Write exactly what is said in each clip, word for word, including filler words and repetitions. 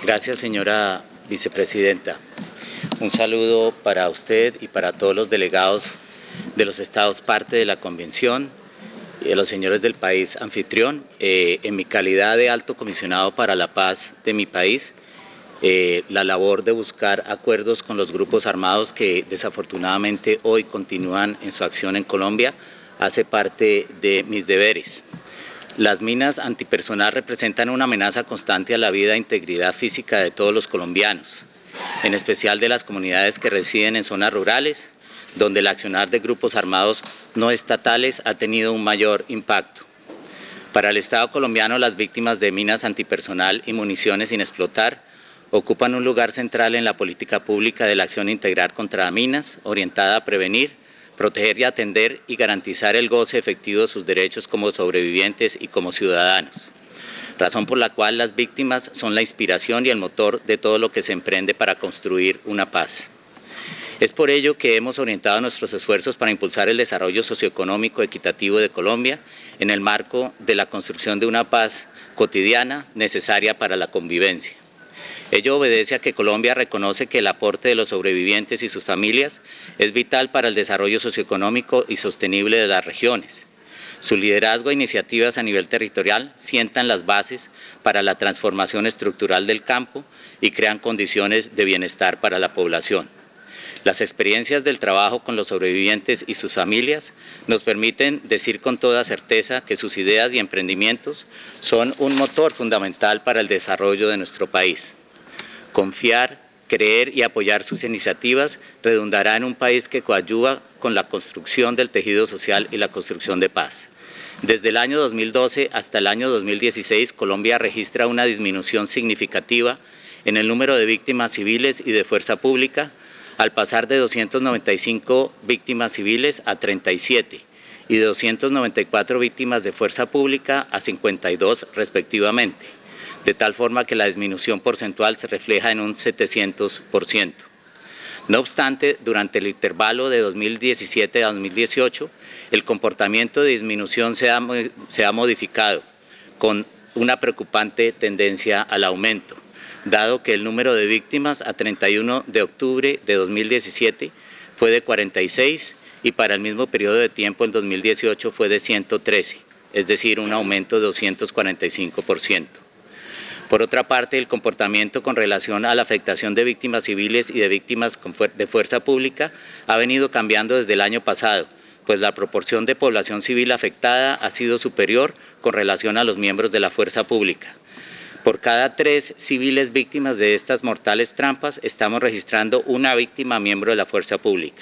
Gracias, señora vicepresidenta. Un saludo para usted y para todos los delegados de los estados parte de la convención y de los señores del país anfitrión. Eh, en mi calidad de alto comisionado para la paz de mi país, eh, la labor de buscar acuerdos con los grupos armados que desafortunadamente hoy continúan en su acción en Colombia hace parte de mis deberes. Las minas antipersonal representan una amenaza constante a la vida e integridad física de todos los colombianos, en especial de las comunidades que residen en zonas rurales, donde el accionar de grupos armados no estatales ha tenido un mayor impacto. Para el Estado colombiano, las víctimas de minas antipersonal y municiones sin explotar ocupan un lugar central en la política pública de la acción integral contra minas, orientada a prevenir, proteger y atender y garantizar el goce efectivo de sus derechos como sobrevivientes y como ciudadanos, razón por la cual las víctimas son la inspiración y el motor de todo lo que se emprende para construir una paz. Es por ello que hemos orientado nuestros esfuerzos para impulsar el desarrollo socioeconómico equitativo de Colombia en el marco de la construcción de una paz cotidiana necesaria para la convivencia. Ello obedece a que Colombia reconoce que el aporte de los sobrevivientes y sus familias es vital para el desarrollo socioeconómico y sostenible de las regiones. Su liderazgo e iniciativas a nivel territorial sientan las bases para la transformación estructural del campo y crean condiciones de bienestar para la población. Las experiencias del trabajo con los sobrevivientes y sus familias nos permiten decir con toda certeza que sus ideas y emprendimientos son un motor fundamental para el desarrollo de nuestro país. Confiar, creer y apoyar sus iniciativas redundará en un país que coadyuva con la construcción del tejido social y la construcción de paz. Desde el año dos mil doce hasta el año dos mil dieciséis, Colombia registra una disminución significativa en el número de víctimas civiles y de fuerza pública, al pasar de doscientas noventa y cinco víctimas civiles a treinta y siete y de doscientas noventa y cuatro víctimas de fuerza pública a cincuenta y dos respectivamente, de tal forma que la disminución porcentual se refleja en un setecientos por ciento. No obstante, durante el intervalo de dos mil diecisiete a dos mil dieciocho, el comportamiento de disminución se ha, se ha modificado, con una preocupante tendencia al aumento, dado que el número de víctimas a treinta y uno de octubre de dos mil diecisiete fue de cuarenta y seis y para el mismo periodo de tiempo en dos mil dieciocho fue de ciento trece, es decir, un aumento de doscientos cuarenta y cinco por ciento. Por otra parte, el comportamiento con relación a la afectación de víctimas civiles y de víctimas de fuerza pública ha venido cambiando desde el año pasado, pues la proporción de población civil afectada ha sido superior con relación a los miembros de la fuerza pública. Por cada tres civiles víctimas de estas mortales trampas, estamos registrando una víctima miembro de la fuerza pública.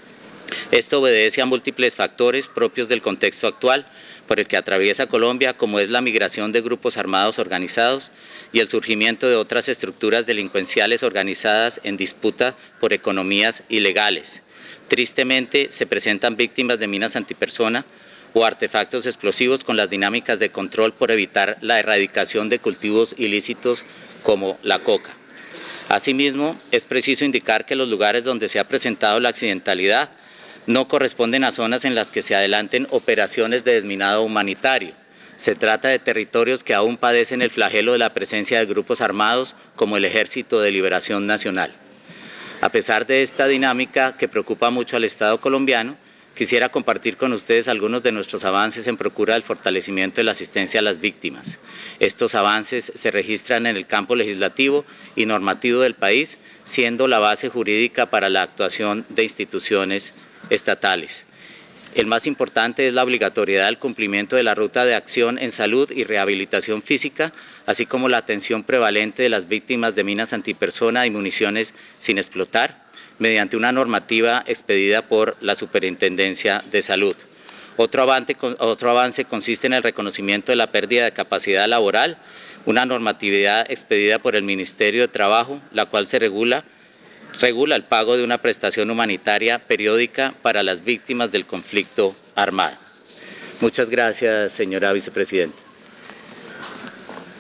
Esto obedece a múltiples factores propios del contexto actual por el que atraviesa Colombia, como es la migración de grupos armados organizados y el surgimiento de otras estructuras delincuenciales organizadas en disputa por economías ilegales. Tristemente, se presentan víctimas de minas antipersona o artefactos explosivos con las dinámicas de control por evitar la erradicación de cultivos ilícitos como la coca. Asimismo, es preciso indicar que los lugares donde se ha presentado la accidentalidad no corresponden a zonas en las que se adelanten operaciones de desminado humanitario. Se trata de territorios que aún padecen el flagelo de la presencia de grupos armados como el Ejército de Liberación Nacional. A pesar de esta dinámica que preocupa mucho al Estado colombiano, quisiera compartir con ustedes algunos de nuestros avances en procura del fortalecimiento de la asistencia a las víctimas. Estos avances se registran en el campo legislativo y normativo del país, siendo la base jurídica para la actuación de instituciones estatales. El más importante es la obligatoriedad del cumplimiento de la ruta de acción en salud y rehabilitación física, así como la atención prevalente de las víctimas de minas antipersona y municiones sin explotar, mediante una normativa expedida por la Superintendencia de Salud. Otro avance, otro avance consiste en el reconocimiento de la pérdida de capacidad laboral, una normatividad expedida por el Ministerio de Trabajo, la cual se regula regula el pago de una prestación humanitaria periódica para las víctimas del conflicto armado. Muchas gracias, señora vicepresidenta.